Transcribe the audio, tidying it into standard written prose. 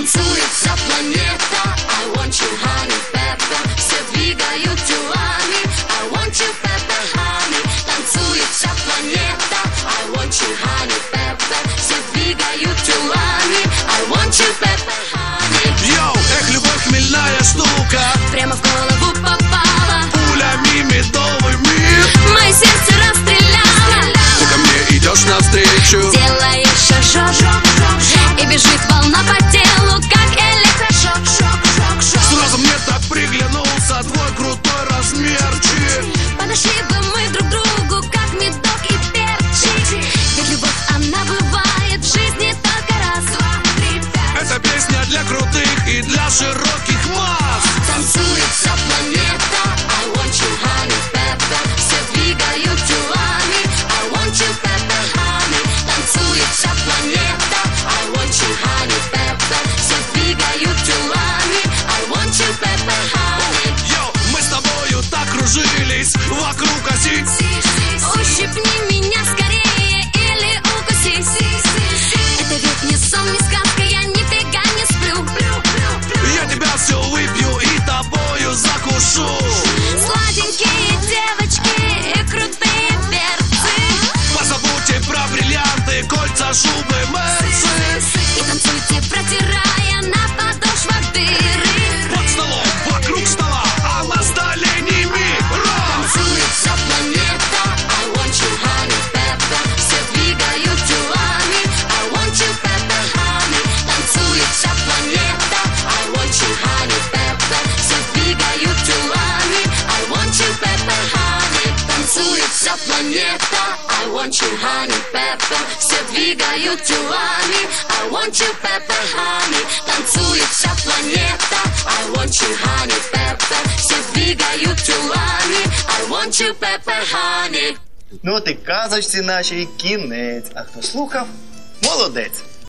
Танцует вся планета. I want you, honey, pepper. Все двигают телами. I want you, pepper, honey. Танцует вся планета. I want you, honey, pepper. Все двигают телами. I want you, pepper, honey. Йоу, любовь хмельная штука. Прямо в голову попала. Пулями медовыми Мое сердце расстреляло. Ты ко мне идешь навстречу. Делаешь шажок, и бежит волна по телу, как электрошок. Сразу мне так приглянулся твой крутой размерчик. Подошли бы мы друг другу, как медок и перчик. Ведь любовь, она бывает в жизни только раз, два, три, пять. Это песня для крутых и для широких масс. Танцует вся планета. I want you, honey, pepper. Все двигают телами. I want you, pepper, honey. Танцует вся планета. I want you, honey, pepper. Все двигают телами. I want you, pepper, honey. Йоу, мы с тобою так кружились вокруг оси. Ущипни меня скорее или укуси. Это ведь не сон, не сказка, я нифига не сплю. Я тебя все выпью и тобою закушу. Сладенькие девочки и крутые перцы. Позабудьте про бриллианты, кольца, шубы, мерсы. И танцуйте, протирая на подошвах дыры. Под столом, вокруг стола, а на столе не мир. Танцует вся планета. I want you, honey, pepper. Все двигают телами. I want you, pepper, honey. Танцует вся планета. I want you, honey, pepper. Все двигают телами. I want you, pepper, honey. Танцует вся планета. I want you, honey, pepper. Все двигают телами. I want you, pepper, honey. Танцует вся планета. I want you, honey, pepper. Все двигают телами. I want you, pepper, honey. Ну от і казочці нашій кінець. А хто слухав, молодець.